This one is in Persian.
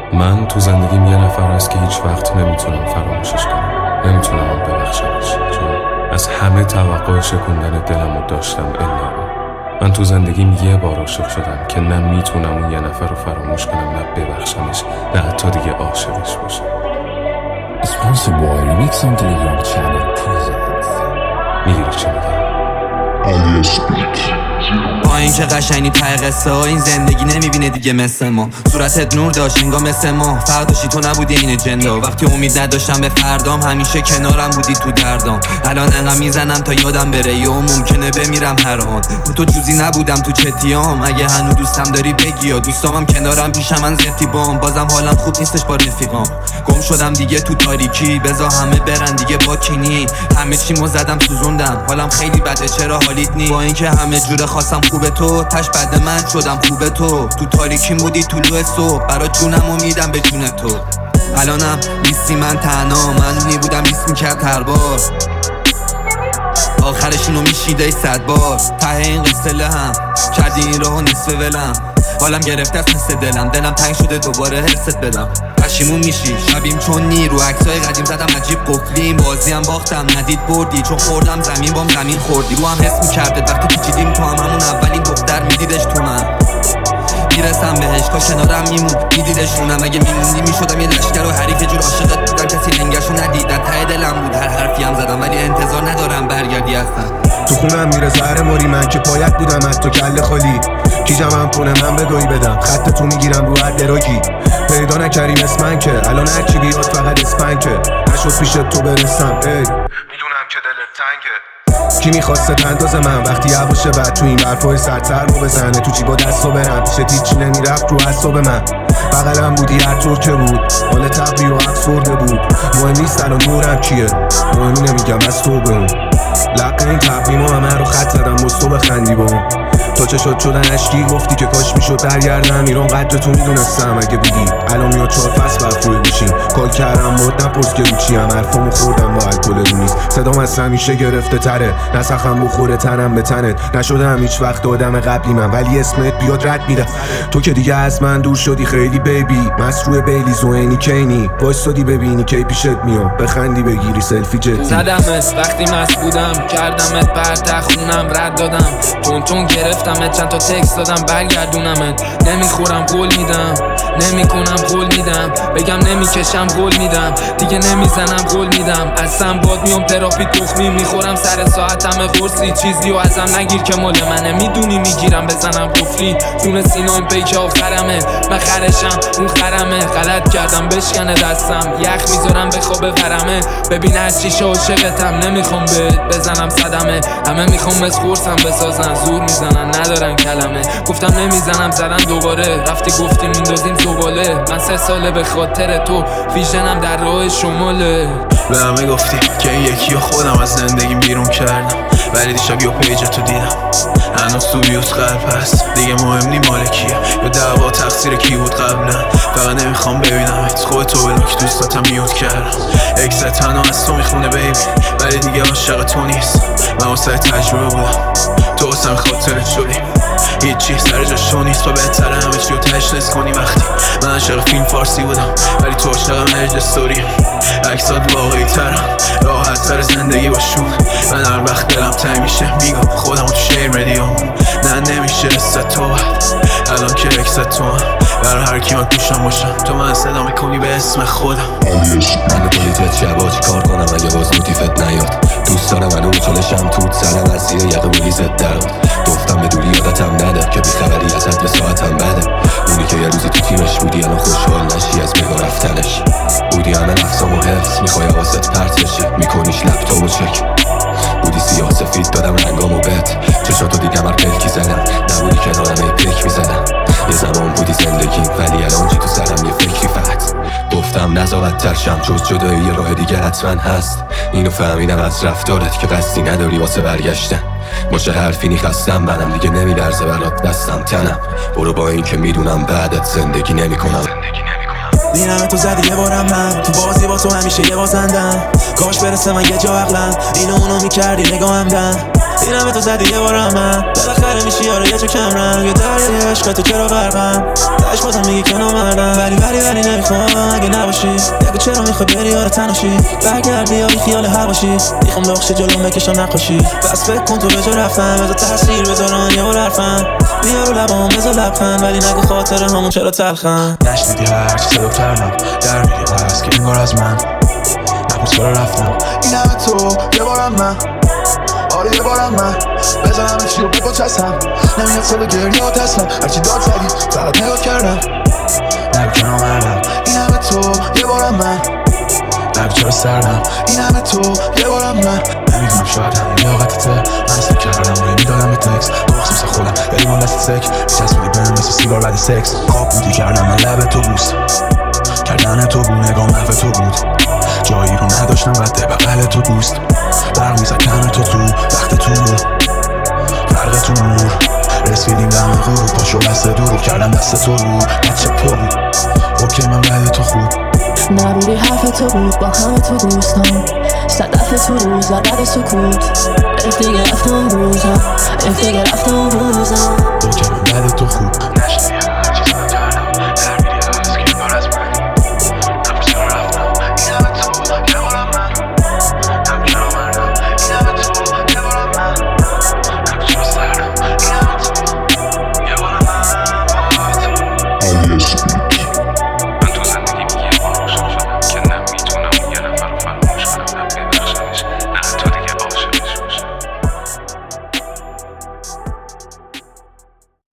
من تو زندگیم یه نفر هست که هیچ وقت نمیتونم فراموشش کنم، نمیتونم اون ببخشمش، چون از همه توقع شکوندن دلمو داشتم الا اون. من تو زندگیم یه بار عاشق شدم که نه میتونم اون یه نفر رو فراموش کنم، نه ببخشمش، نه حتی دیگه عاشقش باشم. Sponsored by Remix on Telegram channel presents. میگیری چی میگم؟ با این که قشنگی ته قصه ها، این زندگی نمیبینه دیگه مثل ما. صورتت نور داشت انگار مثل ما، فرداشی تو نبودی این جندا. وقتی امید نداشتم به فردام، همیشه کنارم بودی تو دردام. الان انقدر میزنم تا یادم بره، یا ممکنه بمیرم هر آن. تو جوزی نبودم تو چتیام، اگه هنو دوستم داری بگی، یا دوستامم کنارم پیشم من زتی بام. بازم حالم خوب نیستش با رفیقام، گم شدم دیگه تو تاریکی. بذار همه برن دیگه با کینی، همه چیمو زدم سوزوندم. حالم خیلی بده چرا حالیت نی؟ با اینکه همه جوره خواستم خوبه تو، تش بعد من شدم خوبه تو. تو تاریکیم بودی طلوع صبح، برا جونمو میدم به جون تو. الانم نیستی من تنها، من می بودم نیست میکرد هر بار. آخرش اینو میشیده 100 بار. ته این قصه لهم کردی این راهو نصف ولم. حالم گرفته از حس دلم تنگ شده دوباره حست بدم. پشیمون میشی شبیم چون نی رو عکسای قدیم زدم عجیب قفلیم. بازیم باختم ندید بردی، چون خوردم زمین بام زمین خوردی. رو هم حس میکرده وقتی پیچیدیم تو هم، همون اولین دختر میدیدش تو من. میرسم بهش تا کنارم میمون، میدیدش رونم. اگه میموندی میشدم یه لشکر و حریف جور عاشقت بودم. کسی لنگشو ندیدن، ته دلم بود هر حرفی هم زدم، ولی انتظار ندارم برگردی اصلا. تو خونم میره زهر موری، من که پایت بودم از تو کله خالی. کی جمعم کنه من بگویی بدم، خط تو میگیرم رو هر دراگی. پیدا نکردیم اسمن که الان هر کی بیاد فقط اسپن که نشد پیش تو برسم. میدونم که دلت تنگه. کی میخواسته تنداز من وقتی هواشه بد، تو این برفای سرتر رو بزنه، تو جیبا دستو برم پیشت هیچی نمیرفت رو حساب من. بغلم بودی هر طور که بود، حال تبری و افسرده بود. مهم نیست الان دورم کیه، مهمی نمیگم از تو به اون. لقه این تقویما همه رو خط زدم باز تو بخندی با اون. تو چه شدن اشکی گفتی که کاش میشد برگردم ایران. قدر تو میدونستم اگه بودی الان میاد 4 فصل برف روی گوشیم. کال کردم باد نپرس که رو چیم، حرفامو خوردم با الکل رو نیست. صدام از همیشه گرفته تره، نسخم بخوره تنم به تنت. نشدم هیچ وقت آدم قبلی من، ولی اسمت بیاد رد میره. تو که دیگه از من دور شدی خیلی بیبی، مسروع بیلیز و اینی کینی. وایسادی ببینی کی پیشت میام، بخندی بگیری سلفی جدی. زدمت وقتی مست بودم، کردمت برده خونم رد دادم. تون گرفتمت چند تا تکست دادم برگردونمت. نمیخورم قول میدم، نمیکنم قول میدم. بگم نمیکشم قول میدم، دیگه نمیزنم قول میدم. اصلا باد میام تراپی تخمی میخورم سر ساعتم قرصی. چیزی و ازم نگیر که مال منه، میدونی میگیرم بزنم قفلی. جون سینا این پیک آخرمه، من خرشم اون خرمه. غلط کردم بشکنه دستم، یخ میذارم به خواب ورمه. ببین از چیشه عاشقتم، نمیخوام بهت بزنم صدمه. همه میخوام از خورسم بسازن، زور میزنن ندارن کلمه. گفتم نمیزنم زدن دوباره، رفتی گفتی میندازیم زباله. من 3 ساله به خاطر تو، ویژنم در راه شماله. به همه گفتی که یکی و خودم از زندگی بیرون کردم، ولی دیشب یا پیج تو دیدم هنوز تو بیوت قلب هست. دیگه مهم نی مال کیه یا دعوا تقصیر کی بود قبلا. فقط نمیخوام ببینمت، خودتو بلوک دوستاتم میوت کردم. اکست تنها از تو میخونه بیبی، ولی دیگه عاشق تو نیست. من واسه تجربه بودم، تو واسه خاطرت شدی. هیچی سر جاشو نیست، تو بهتره همه چیو تشخیص کنی. وقتی من عاشق فیلم فارسی بودم، ولی تو عاشق مجد استوری. عکسات واقعی ترم، راحت تر زندگی باشون. من هر وقت دلم تنگ میشه میگم خودمو تو شیر ردیام. نه نمیشه رسه تو الان که اکست تو هم برای هر کی من گوشم باشم. تو من صدا میکنی به اسم خودم. من پلیتت شبا چی کار کنم اگه باز نوتیفت نیاد. دوست دارم منو چالشم توت سرم از زیر یقه بولیزت درد. گفتم به دوری یادتم نده که بیخبری از حد ساعتم بده. اونی که یه روزی تو تیمش بودی الان خوشحال نشی از بگاه رفتنش. بودی همه نفسم و حرس میخوای حواست پرت بشی، میکنیش لپتاپو چک. بودی سیاه سفید دادم رنگامو بهت، چشاتو دیدم هر پلکی زدم. نبودی کنارم ای پک میزدم. یه زمان بودی زندگی، ولی الان چی تو سرم یه فکری فقط. گفتم نزاوت ترشم، جز جدایی یه راه دیگه حتما هست. اینو فهمیدم از رفتارت که قصدی نداری واسه برگشتن. باشه حرفی خستم منم دیگه نمیلرزه برات دستم تنم. برو با این که میدونم بعدت زندگی نمیکنم. دیدم تو زدی یه بارم من، تو بازی با تو همیشه یه بازندم. کاش برسه من یه جا عقلم، اینو اونو میکردی نگاهم دن. دیدم تو زدی یه بارم من، بالاخره میشی یاره یه جو کم رنگ. یه دریای عشق عشق تو چرا غرقم داشت بازم میگی که نامردم ولی نمیخوام اگه نباشی بگو چرا میخوای بری یار تناشی برگرد بیا بی خیال هواشی میخوام نقشه جلوم بکشم نقاشی بس فکر کن تو به جا رفتم بذار تاثیر بذارن یه بار حرفم بیا رو لبام بذار لبخند ولی نگو خاطره همون چرا تلخن نشنیدی هرچی صدا کردم در میگه پس که انگار از من نپرس چرا رفتم این همه تو یه بارم من آره یه بارم من بزنم چی رو بپاچستم نمیاد صدا گریه ها تسلم هرچی داد زدی فقط نگاه کردم نگو که نامردم این همه تو یه بارم من نگو چرا سردم این همه تو یه بارم من نمیدونم شاید همون لیاقتته من اسم کردم روی میدادم به تکس بخص مثل خودم یا لیمون دست سک میچسبیدی بهم مثل سیگار بعد سکس خواب بودی کردم من لب تو بوست کردن تو بود نگاه محو تو بود جایی رو نداشتم رده بغل تو دوست برق میزد کم تو وقت تو فرق تو نور رسیدیم دم غروب پاشو بسته دروب کردم دست تو رو بچه پر بود اوکی من بعد تو خوب نبودی حرف تو بود با همه تو دوستان صدف تو روز و رد سکوت اف دیگه رفتم روزم